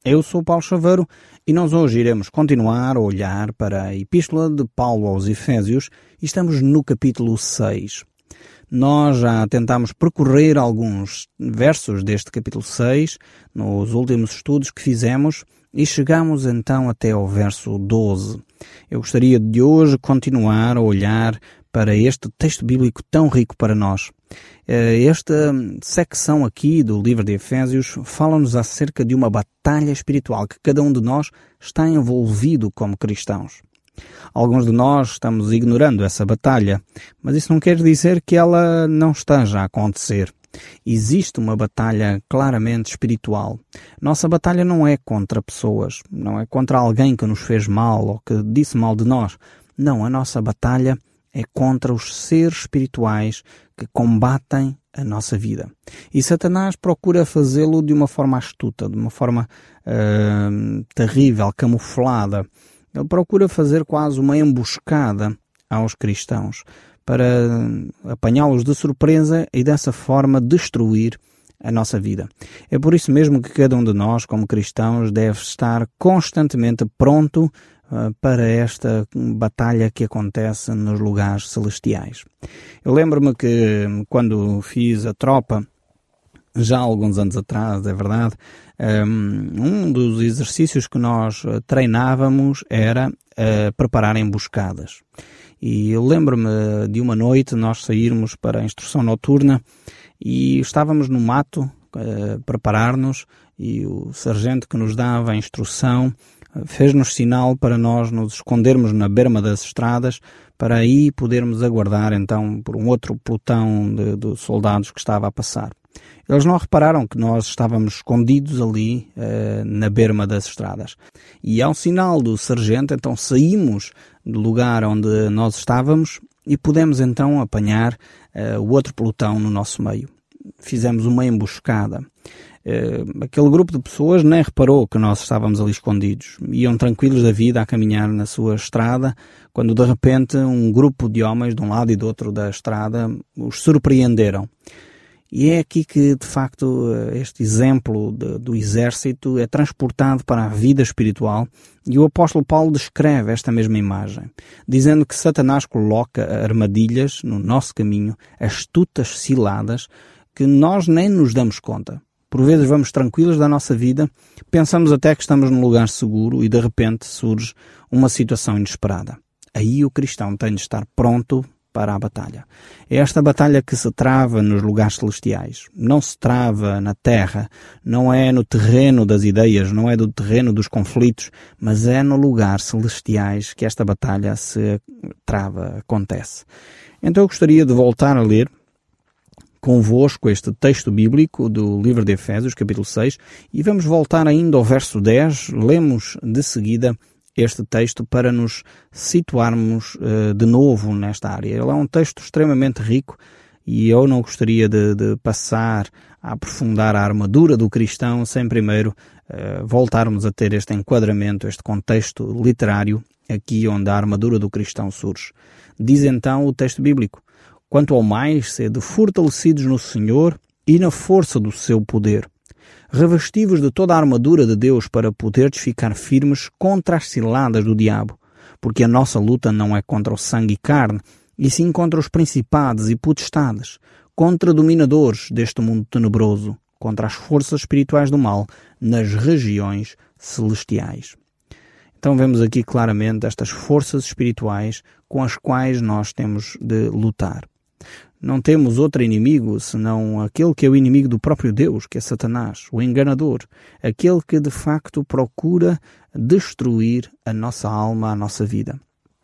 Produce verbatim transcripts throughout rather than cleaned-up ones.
Eu sou Paulo Chaveiro e nós hoje iremos continuar a olhar para a Epístola de Paulo aos Efésios e estamos no capítulo seis. Nós já tentámos percorrer alguns versos deste capítulo seis nos últimos estudos que fizemos e chegamos então até ao verso doze. Eu gostaria de hoje continuar a olhar para este texto bíblico tão rico para nós. Esta secção aqui do livro de Efésios fala-nos acerca de uma batalha espiritual que cada um de nós está envolvido como cristãos. Alguns de nós estamos ignorando essa batalha, mas isso não quer dizer que ela não esteja a acontecer. Existe uma batalha claramente espiritual. Nossa batalha não é contra pessoas, não é contra alguém que nos fez mal ou que disse mal de nós. Não, a nossa batalha é contra os seres espirituais que combatem a nossa vida. E Satanás procura fazê-lo de uma forma astuta, de uma forma uh, terrível, camuflada. Ele procura fazer quase uma emboscada aos cristãos para apanhá-los de surpresa e dessa forma destruir a nossa vida. É por isso mesmo que cada um de nós, como cristãos, deve estar constantemente pronto uh, para esta batalha que acontece nos lugares celestiais. Eu lembro-me que quando fiz a tropa, já há alguns anos atrás, é verdade, um dos exercícios que nós treinávamos era uh, preparar emboscadas. E eu lembro-me de uma noite nós sairmos para a instrução noturna e estávamos no mato a preparar-nos e o sargento que nos dava a instrução fez-nos sinal para nós nos escondermos na berma das estradas para aí podermos aguardar então por um outro pelotão de, de soldados que estava a passar. Eles não repararam que nós estávamos escondidos ali uh, na berma das estradas. E ao sinal do sargento, então saímos do lugar onde nós estávamos e pudemos então apanhar uh, o outro pelotão no nosso meio. Fizemos uma emboscada. Uh, aquele grupo de pessoas nem reparou que nós estávamos ali escondidos. Iam tranquilos da vida a caminhar na sua estrada, quando de repente um grupo de homens de um lado e do outro da estrada os surpreenderam. E é aqui que, de facto, este exemplo de, do exército é transportado para a vida espiritual e o apóstolo Paulo descreve esta mesma imagem, dizendo que Satanás coloca armadilhas no nosso caminho, astutas ciladas, que nós nem nos damos conta. Por vezes vamos tranquilos da nossa vida, pensamos até que estamos num lugar seguro e de repente surge uma situação inesperada. Aí o cristão tem de estar pronto para a batalha. É esta batalha que se trava nos lugares celestiais. Não se trava na terra, não é no terreno das ideias, não é do terreno dos conflitos, mas é no lugar celestiais que esta batalha se trava, acontece. Então eu gostaria de voltar a ler convosco este texto bíblico do livro de Efésios, capítulo seis, e vamos voltar ainda ao verso dez, lemos de seguida este texto para nos situarmos uh, de novo nesta área. Ele é um texto extremamente rico e eu não gostaria de, de passar a aprofundar a armadura do cristão sem primeiro uh, voltarmos a ter este enquadramento, este contexto literário aqui onde a armadura do cristão surge. Diz então o texto bíblico: quanto ao mais, sede fortalecidos no Senhor e na força do seu poder, revestivos de toda a armadura de Deus para poderes ficar firmes contra as ciladas do diabo, porque a nossa luta não é contra o sangue e carne, e sim contra os principados e potestades, contra dominadores deste mundo tenebroso, contra as forças espirituais do mal nas regiões celestiais. Então vemos aqui claramente estas forças espirituais com as quais nós temos de lutar. Não temos outro inimigo senão aquele que é o inimigo do próprio Deus, que é Satanás, o enganador, aquele que de facto procura destruir a nossa alma, a nossa vida.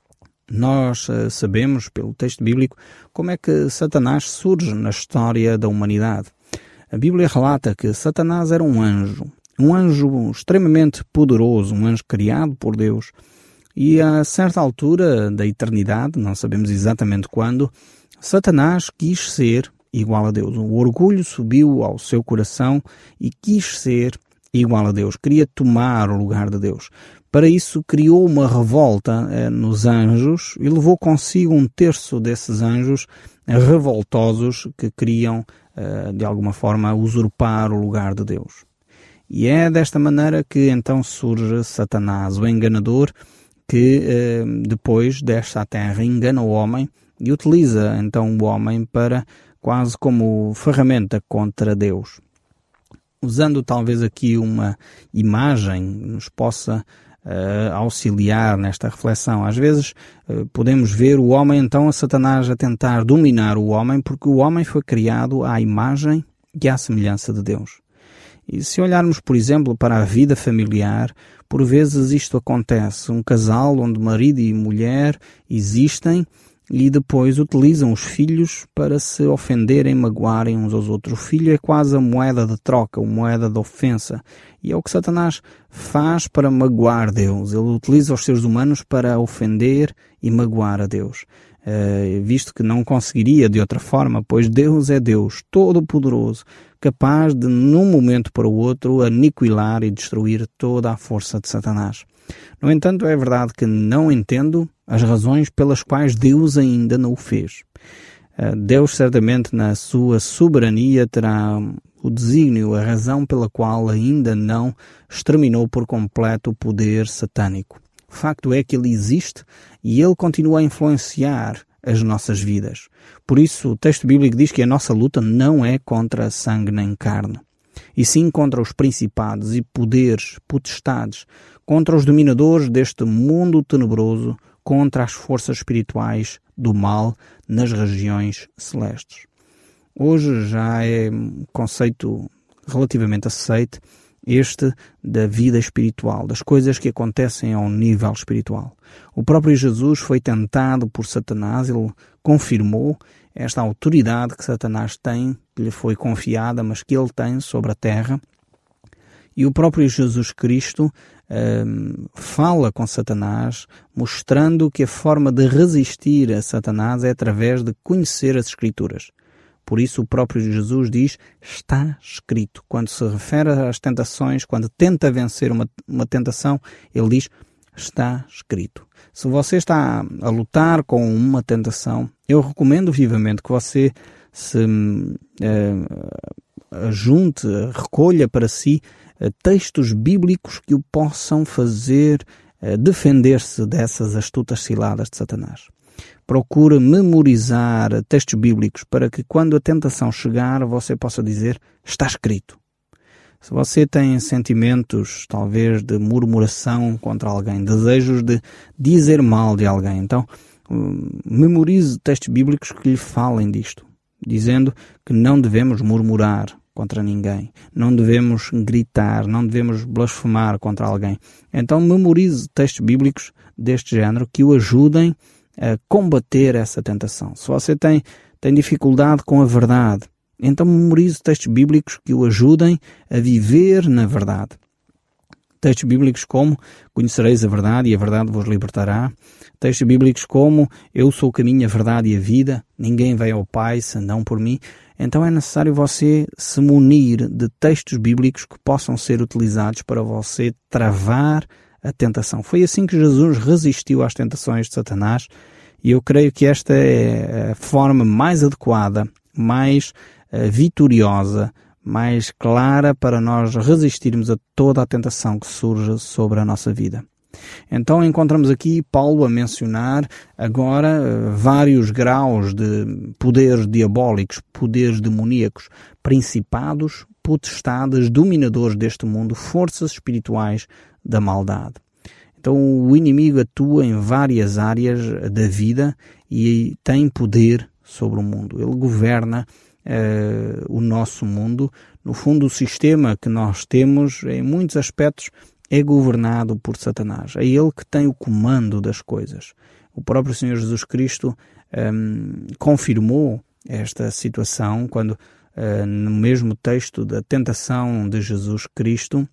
Nós uh, sabemos, pelo texto bíblico, como é que Satanás surge na história da humanidade. A Bíblia relata que Satanás era um anjo, um anjo extremamente poderoso, um anjo criado por Deus, e a certa altura da eternidade, não sabemos exatamente quando, Satanás quis ser igual a Deus. O orgulho subiu ao seu coração e quis ser igual a Deus. Queria tomar o lugar de Deus. Para isso criou uma revolta eh, nos anjos e levou consigo um terço desses anjos eh, revoltosos que queriam, eh, de alguma forma, usurpar o lugar de Deus. E é desta maneira que então surge Satanás, o enganador, que eh, depois desce à terra, engana o homem e utiliza então o homem para quase como ferramenta contra Deus. Usando talvez aqui uma imagem nos possa uh, auxiliar nesta reflexão. Às vezes uh, podemos ver o homem então a Satanás a tentar dominar o homem, porque o homem foi criado à imagem e à semelhança de Deus. E se olharmos, por exemplo, para a vida familiar, por vezes isto acontece. Um casal onde marido e mulher existem e depois utilizam os filhos para se ofenderem, magoarem uns aos outros. O filho é quase a moeda de troca, a moeda de ofensa. E é o que Satanás faz para magoar Deus. Ele utiliza os seres humanos para ofender e magoar a Deus. Uh, visto que não conseguiria de outra forma, pois Deus é Deus, todo-poderoso, capaz de, num momento para o outro, aniquilar e destruir toda a força de Satanás. No entanto, é verdade que não entendo as razões pelas quais Deus ainda não o fez. Deus certamente na sua soberania terá o desígnio, a razão pela qual ainda não exterminou por completo o poder satânico. O facto é que ele existe e ele continua a influenciar as nossas vidas. Por isso o texto bíblico diz que a nossa luta não é contra sangue nem carne, e sim contra os principados e poderes, potestades, contra os dominadores deste mundo tenebroso, contra as forças espirituais do mal nas regiões celestes. Hoje já é um conceito relativamente aceite este da vida espiritual, das coisas que acontecem ao nível espiritual. O próprio Jesus foi tentado por Satanás, ele confirmou esta autoridade que Satanás tem, que lhe foi confiada, mas que ele tem sobre a terra. E o próprio Jesus Cristo um, fala com Satanás, mostrando que a forma de resistir a Satanás é através de conhecer as Escrituras. Por isso o próprio Jesus diz, está escrito. Quando se refere às tentações, quando tenta vencer uma, uma tentação, ele diz, está escrito. Se você está a lutar com uma tentação, eu recomendo vivamente que você se uh, junte, recolha para si uh, textos bíblicos que o possam fazer uh, defender-se dessas astutas ciladas de Satanás. Procure memorizar textos bíblicos para que quando a tentação chegar você possa dizer, está escrito. Se você tem sentimentos, talvez, de murmuração contra alguém, desejos de dizer mal de alguém, então memorize textos bíblicos que lhe falem disto, dizendo que não devemos murmurar contra ninguém, não devemos gritar, não devemos blasfemar contra alguém. Então memorize textos bíblicos deste género que o ajudem a combater essa tentação. Se você tem, tem dificuldade com a verdade, então memorize textos bíblicos que o ajudem a viver na verdade. Textos bíblicos como conhecereis a verdade e a verdade vos libertará. Textos bíblicos como eu sou o caminho, a verdade e a vida, ninguém vai ao Pai senão por mim. Então é necessário você se munir de textos bíblicos que possam ser utilizados para você travar a tentação. Foi assim que Jesus resistiu às tentações de Satanás e eu creio que esta é a forma mais adequada, mais uh, vitoriosa, mais clara para nós resistirmos a toda a tentação que surge sobre a nossa vida. Então encontramos aqui Paulo a mencionar agora uh, vários graus de poderes diabólicos, poderes demoníacos, principados, potestades, dominadores deste mundo, forças espirituais da maldade. Então o inimigo atua em várias áreas da vida e tem poder sobre o mundo. Ele governa uh, o nosso mundo. No fundo, o sistema que nós temos, em muitos aspectos, é governado por Satanás. É ele que tem o comando das coisas. O próprio Senhor Jesus Cristo um, confirmou esta situação quando, uh, no mesmo texto da tentação de Jesus Cristo,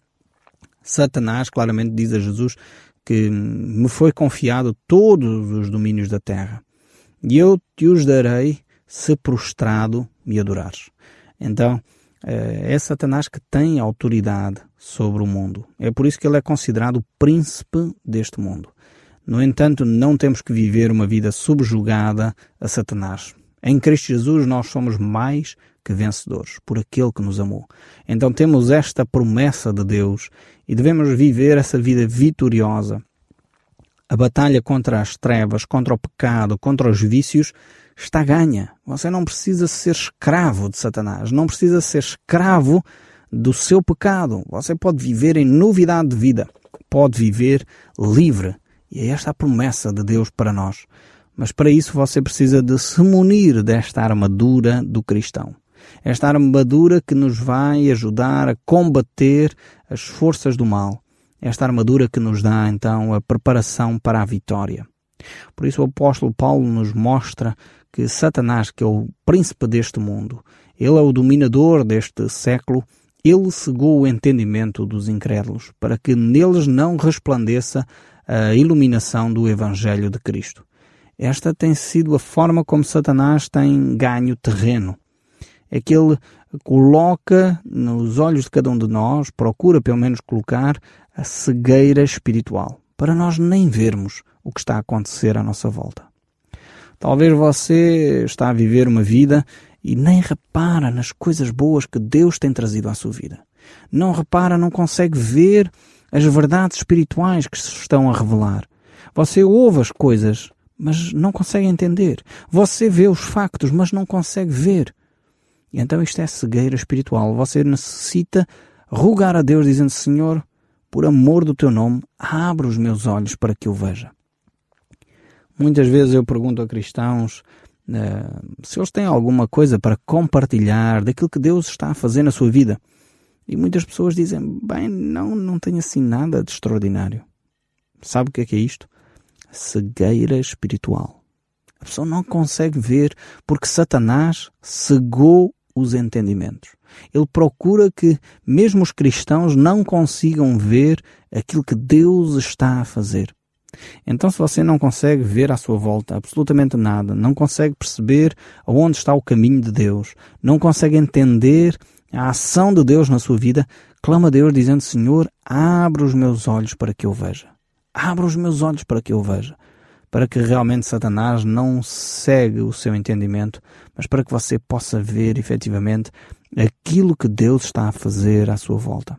Satanás claramente diz a Jesus que me foi confiado todos os domínios da terra e eu te os darei se prostrado me adorares. Então, é Satanás que tem autoridade sobre o mundo. É por isso que ele é considerado o príncipe deste mundo. No entanto, não temos que viver uma vida subjugada a Satanás. Em Cristo Jesus nós somos mais que vencedores, por aquele que nos amou. Então temos esta promessa de Deus e devemos viver essa vida vitoriosa. A batalha contra as trevas, contra o pecado, contra os vícios, está ganha. Você não precisa ser escravo de Satanás, não precisa ser escravo do seu pecado. Você pode viver em novidade de vida, pode viver livre. E é esta a promessa de Deus para nós. Mas para isso você precisa de se munir desta armadura do cristão. Esta armadura que nos vai ajudar a combater as forças do mal. Esta armadura que nos dá, então, a preparação para a vitória. Por isso o apóstolo Paulo nos mostra que Satanás, que é o príncipe deste mundo, ele é o dominador deste século, ele cegou o entendimento dos incrédulos para que neles não resplandeça a iluminação do Evangelho de Cristo. Esta tem sido a forma como Satanás tem ganho terreno. É que ele coloca nos olhos de cada um de nós, procura pelo menos colocar a cegueira espiritual, para nós nem vermos o que está a acontecer à nossa volta. Talvez você está a viver uma vida e nem repara nas coisas boas que Deus tem trazido à sua vida. Não repara, não consegue ver as verdades espirituais que se estão a revelar. Você ouve as coisas, mas não consegue entender. Você vê os factos, mas não consegue ver. E então isto é cegueira espiritual. Você necessita rogar a Deus dizendo: Senhor, por amor do teu nome, abre os meus olhos para que eu veja. Muitas vezes eu pergunto a cristãos uh, se eles têm alguma coisa para compartilhar daquilo que Deus está a fazer na sua vida. E muitas pessoas dizem: bem, não, não tenho assim nada de extraordinário. Sabe o que é que é isto? Cegueira espiritual. A pessoa não consegue ver porque Satanás cegou os entendimentos. Ele procura que mesmo os cristãos não consigam ver aquilo que Deus está a fazer. Então, se você não consegue ver à sua volta absolutamente nada, não consegue perceber aonde está o caminho de Deus, não consegue entender a ação de Deus na sua vida, clama a Deus dizendo: Senhor, abre os meus olhos para que eu veja. Abre os meus olhos para que eu veja. Para que realmente Satanás não cegue o seu entendimento, mas para que você possa ver efetivamente aquilo que Deus está a fazer à sua volta.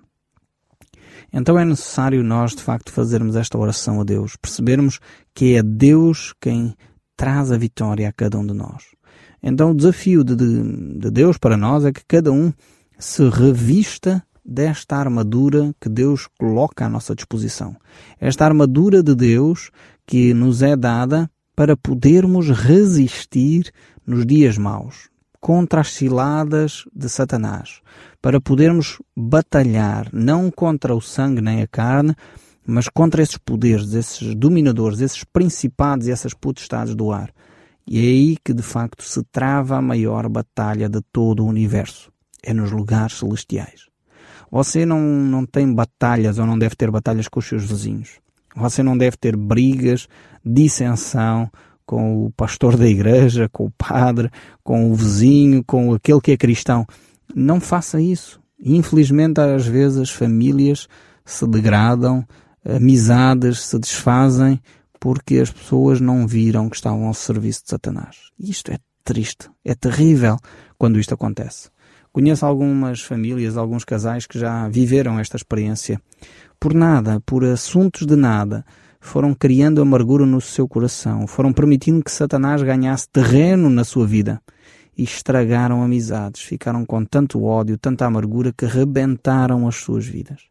Então é necessário nós, de facto, fazermos esta oração a Deus, percebermos que é Deus quem traz a vitória a cada um de nós. Então o desafio de, de, de Deus para nós é que cada um se revista desta armadura que Deus coloca à nossa disposição. Esta armadura de Deus que nos é dada para podermos resistir nos dias maus, contra as ciladas de Satanás, para podermos batalhar não contra o sangue nem a carne, mas contra esses poderes, esses dominadores, esses principados e essas potestades do ar. E é aí que de facto se trava a maior batalha de todo o universo. É nos lugares celestiais. Você não, não tem batalhas ou não deve ter batalhas com os seus vizinhos. Você não deve ter brigas, dissensão com o pastor da igreja, com o padre, com o vizinho, com aquele que é cristão. Não faça isso. Infelizmente, às vezes, as famílias se degradam, amizades se desfazem, porque as pessoas não viram que estavam ao serviço de Satanás. E isto é triste, é terrível quando isto acontece. Conheço algumas famílias, alguns casais que já viveram esta experiência. Por nada, por assuntos de nada, foram criando amargura no seu coração, foram permitindo que Satanás ganhasse terreno na sua vida e estragaram amizades, ficaram com tanto ódio, tanta amargura que rebentaram as suas vidas.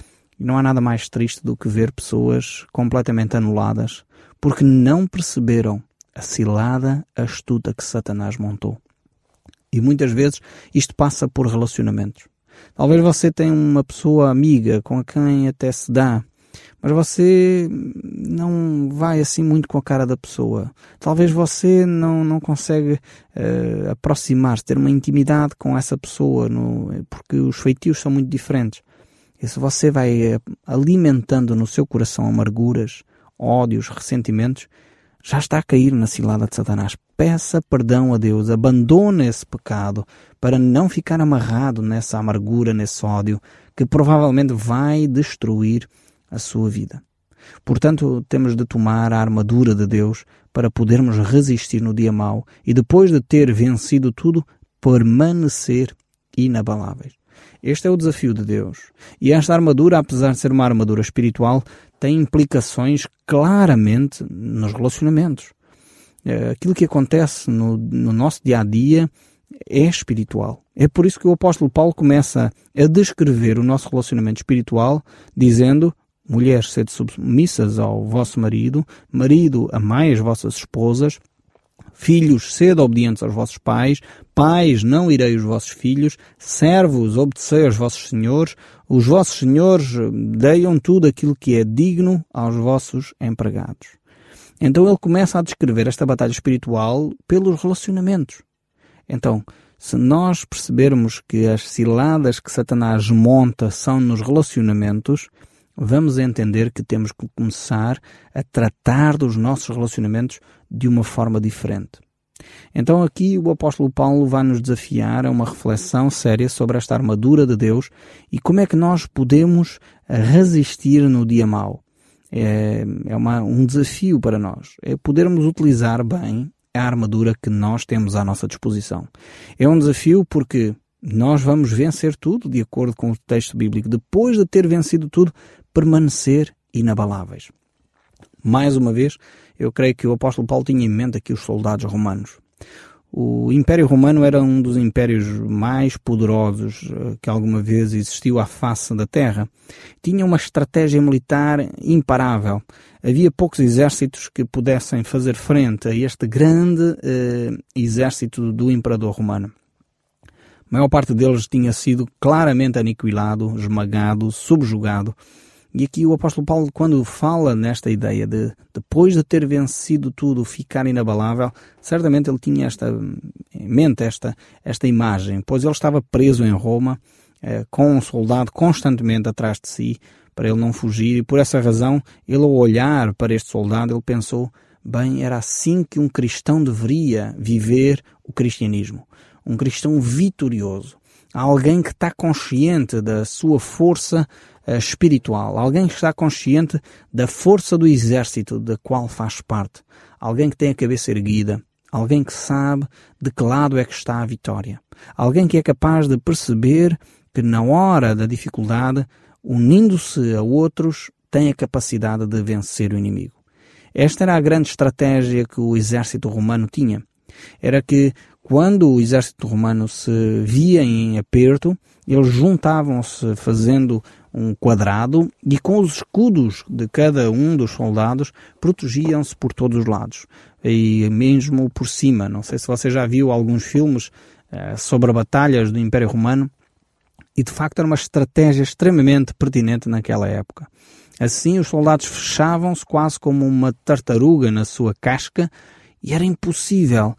E não há nada mais triste do que ver pessoas completamente anuladas porque não perceberam a cilada astuta que Satanás montou. E muitas vezes isto passa por relacionamentos. Talvez você tenha uma pessoa amiga com quem até se dá, mas você não vai assim muito com a cara da pessoa. Talvez você não, não consegue uh, aproximar-se, ter uma intimidade com essa pessoa, no, porque os feitios são muito diferentes. E se você vai uh, alimentando no seu coração amarguras, ódios, ressentimentos, já está a cair na cilada de Satanás. Peça perdão a Deus, abandone esse pecado para não ficar amarrado nessa amargura, nesse ódio, que provavelmente vai destruir a sua vida. Portanto, temos de tomar a armadura de Deus para podermos resistir no dia mau e depois de ter vencido tudo, permanecer inabaláveis. Este é o desafio de Deus. E esta armadura, apesar de ser uma armadura espiritual, tem implicações claramente nos relacionamentos. Aquilo que acontece no, no nosso dia-a-dia é espiritual. É por isso que o apóstolo Paulo começa a descrever o nosso relacionamento espiritual, dizendo: mulheres, sede submissas ao vosso marido, marido, amai as vossas esposas, filhos, sede obedientes aos vossos pais, pais, não irei os vossos filhos, servos, obedecei aos vossos senhores, os vossos senhores deiam tudo aquilo que é digno aos vossos empregados. Então ele começa a descrever esta batalha espiritual pelos relacionamentos. Então, se nós percebermos que as ciladas que Satanás monta são nos relacionamentos, vamos entender que temos que começar a tratar dos nossos relacionamentos de uma forma diferente. Então aqui o apóstolo Paulo vai nos desafiar a uma reflexão séria sobre esta armadura de Deus e como é que nós podemos resistir no dia mau. É, é uma, um desafio para nós, é podermos utilizar bem a armadura que nós temos à nossa disposição. É um desafio porque nós vamos vencer tudo, de acordo com o texto bíblico. Depois de ter vencido tudo, permanecer inabaláveis. Mais uma vez, eu creio que o apóstolo Paulo tinha em mente aqui os soldados romanos. O Império Romano era um dos impérios mais poderosos que alguma vez existiu à face da Terra. Tinha uma estratégia militar imparável. Havia poucos exércitos que pudessem fazer frente a este grande eh, exército do Imperador Romano. A maior parte deles tinha sido claramente aniquilado, esmagado, subjugado. E aqui o apóstolo Paulo, quando fala nesta ideia de, depois de ter vencido tudo, ficar inabalável, certamente ele tinha esta, em mente esta, esta imagem, pois ele estava preso em Roma, eh, com um soldado constantemente atrás de si, para ele não fugir, e por essa razão, ele ao olhar para este soldado, ele pensou, bem, era assim que um cristão deveria viver o cristianismo. Um cristão vitorioso. Alguém que está consciente da sua força uh, espiritual. Alguém que está consciente da força do exército da qual faz parte. Alguém que tem a cabeça erguida. Alguém que sabe de que lado é que está a vitória. Alguém que é capaz de perceber que na hora da dificuldade, unindo-se a outros, tem a capacidade de vencer o inimigo. Esta era a grande estratégia que o exército romano tinha. Era que quando o exército romano se via em aperto, eles juntavam-se fazendo um quadrado e com os escudos de cada um dos soldados protegiam-se por todos os lados. E mesmo por cima. Não sei se você já viu alguns filmes uh, sobre batalhas do Império Romano. E de facto era uma estratégia extremamente pertinente naquela época. Assim os soldados fechavam-se quase como uma tartaruga na sua casca e era impossível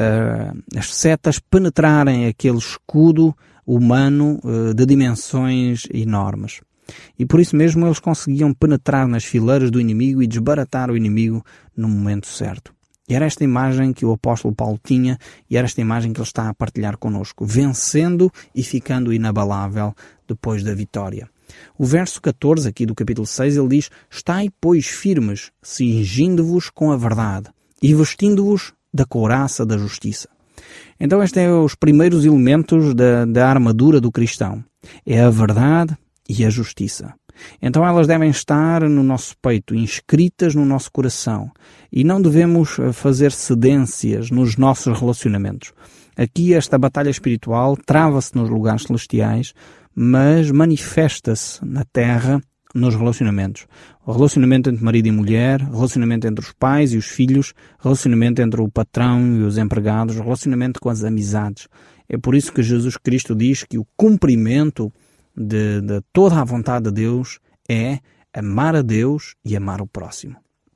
uh, as setas penetrarem aquele escudo humano uh, de dimensões enormes. E por isso mesmo eles conseguiam penetrar nas fileiras do inimigo e desbaratar o inimigo no momento certo. E era esta imagem que o apóstolo Paulo tinha e era esta imagem que ele está a partilhar connosco, vencendo e ficando inabalável depois da vitória. O verso catorze aqui do capítulo seis, ele diz: estai, pois, firmes, cingindo-vos com a verdade e vestindo-vos da couraça da justiça. Então estes são os primeiros elementos da, da armadura do cristão. É a verdade e a justiça. Então elas devem estar no nosso peito, inscritas no nosso coração. E não devemos fazer cedências nos nossos relacionamentos. Aqui esta batalha espiritual trava-se nos lugares celestiais, mas manifesta-se na terra nos relacionamentos. O relacionamento entre marido e mulher, relacionamento entre os pais e os filhos, relacionamento entre o patrão e os empregados, relacionamento com as amizades. É por isso que Jesus Cristo diz que o cumprimento de, de toda a vontade de Deus é amar a Deus e amar o próximo.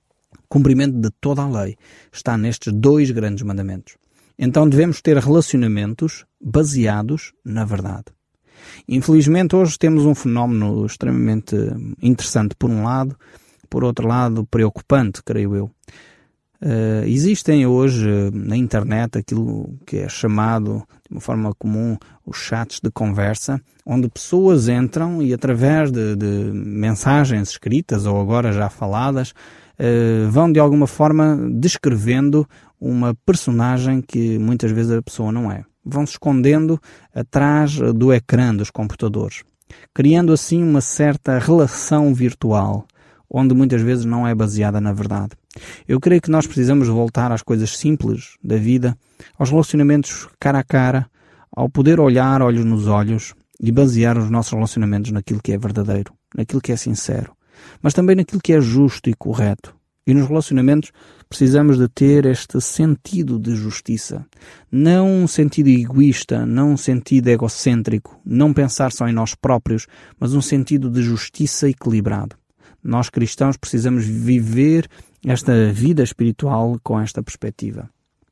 O cumprimento de toda a lei está nestes dois grandes mandamentos. Então devemos ter relacionamentos baseados na verdade. Infelizmente hoje temos um fenómeno extremamente interessante por um lado, por outro lado preocupante, creio eu. Uh, existem hoje uh, na internet aquilo que é chamado de uma forma comum os chats de conversa, onde pessoas entram e através de, de mensagens escritas ou agora já faladas uh, vão de alguma forma descrevendo uma personagem que muitas vezes a pessoa não é. Vão se escondendo atrás do ecrã dos computadores, criando assim uma certa relação virtual, onde muitas vezes não é baseada na verdade. Eu creio que nós precisamos voltar às coisas simples da vida, aos relacionamentos cara a cara, ao poder olhar olhos nos olhos e basear os nossos relacionamentos naquilo que é verdadeiro, naquilo que é sincero, mas também naquilo que é justo e correto. E nos relacionamentos precisamos de ter este sentido de justiça. Não um sentido egoísta, não um sentido egocêntrico, não pensar só em nós próprios, mas um sentido de justiça equilibrado. Nós cristãos precisamos viver esta vida espiritual com esta perspectiva.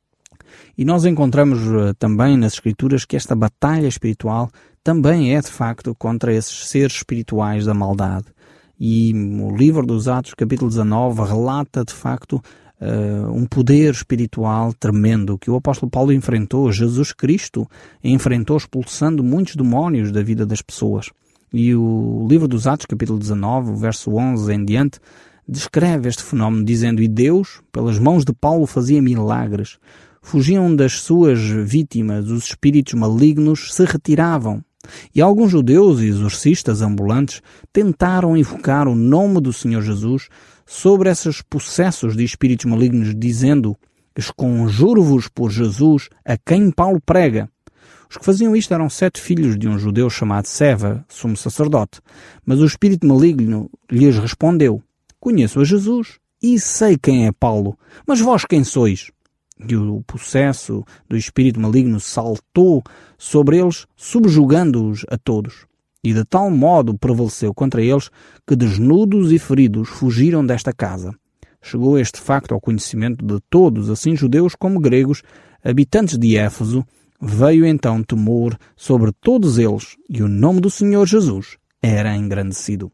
E nós encontramos uh, também nas Escrituras que esta batalha espiritual também é de facto contra esses seres espirituais da maldade. E o livro dos Atos, capítulo dezanove, relata de facto uh, um poder espiritual tremendo que o apóstolo Paulo enfrentou. Jesus Cristo enfrentou expulsando muitos demónios da vida das pessoas. E o livro dos Atos, capítulo dezanove, verso onze em diante, descreve este fenómeno dizendo: E Deus, pelas mãos de Paulo, fazia milagres. Fugiam das suas vítimas, os espíritos malignos se retiravam. E alguns judeus e exorcistas ambulantes tentaram invocar o nome do Senhor Jesus sobre esses possessos de espíritos malignos, dizendo: Esconjuro-vos por Jesus, a quem Paulo prega. Os que faziam isto eram sete filhos de um judeu chamado Seva, sumo sacerdote. Mas o espírito maligno lhes respondeu: Conheço a Jesus e sei quem é Paulo, mas vós quem sois? E o possesso do espírito maligno saltou sobre eles, subjugando-os a todos. E de tal modo prevaleceu contra eles que, desnudos e feridos, fugiram desta casa. Chegou este facto ao conhecimento de todos, assim judeus como gregos, habitantes de Éfeso. Veio então temor sobre todos eles, e o nome do Senhor Jesus era engrandecido.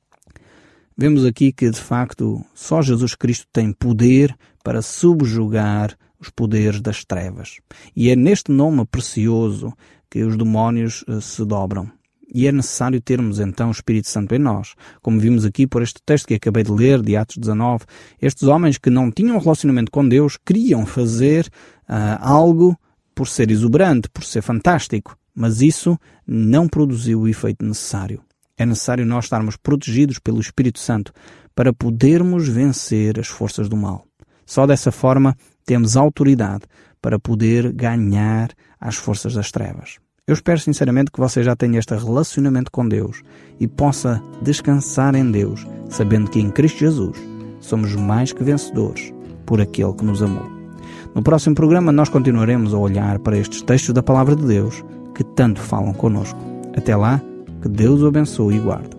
Vemos aqui que, de facto, só Jesus Cristo tem poder para subjugar os poderes das trevas. E é neste nome precioso que os demónios uh, se dobram. E é necessário termos então o Espírito Santo em nós. Como vimos aqui por este texto que acabei de ler, de Atos dezanove, estes homens que não tinham relacionamento com Deus queriam fazer uh, algo por ser exuberante, por ser fantástico, mas isso não produziu o efeito necessário. É necessário nós estarmos protegidos pelo Espírito Santo para podermos vencer as forças do mal. Só dessa forma temos autoridade para poder ganhar as forças das trevas. Eu espero sinceramente que você já tenha este relacionamento com Deus e possa descansar em Deus, sabendo que em Cristo Jesus somos mais que vencedores por aquele que nos amou. No próximo programa nós continuaremos a olhar para estes textos da Palavra de Deus que tanto falam connosco. Até lá, que Deus o abençoe e guarde.